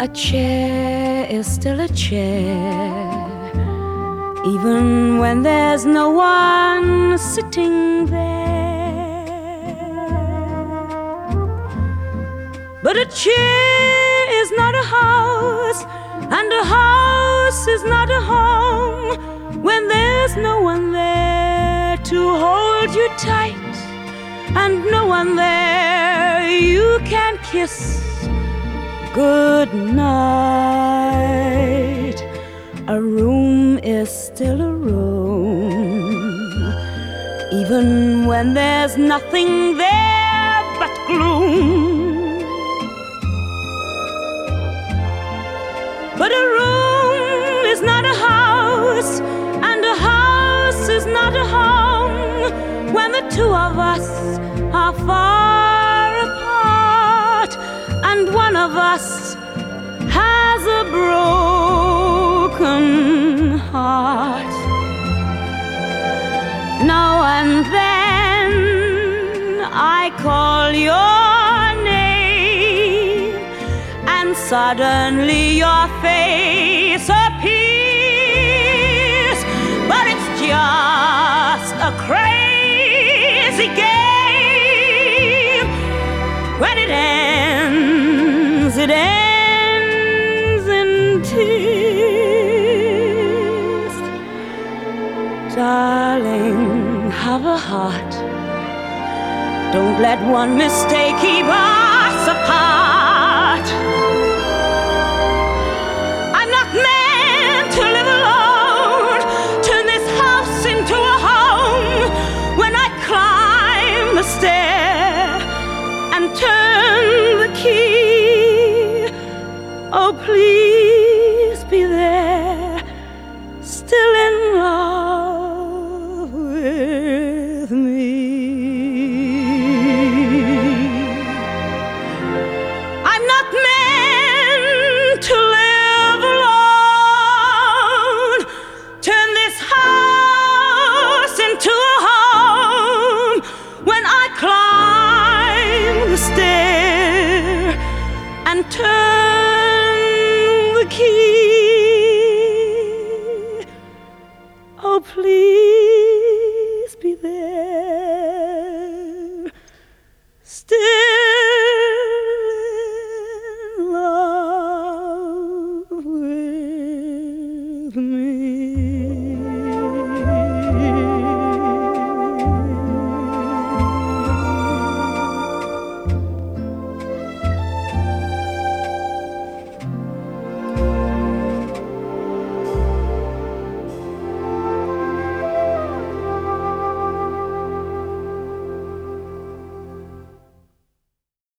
A chair is still a chair, even when there's no one sitting there. But a chair is not a house, and a house is not a home when there's no one there to hold you tight, and no one there you can kiss good night. A room is still a room, even when there's nothing there but gloom. But a room is not a house, and a house is not a home when the two of us are far apart, and one of us has a broken heart. Now and then I call your name, and suddenly your face appears. But it's just a crazy game. When it ends, it ends in tears. Darling, have a heart. Don't let one mistake keep us apart. I'm not meant to live alone. Turn this house into a home. When I climb the stair and turn the key, oh, please be there, still in love with me. I'm not meant to live alone. Turn this house into a home. When I climb the stair and turn the key, oh, please be there, still in love with me.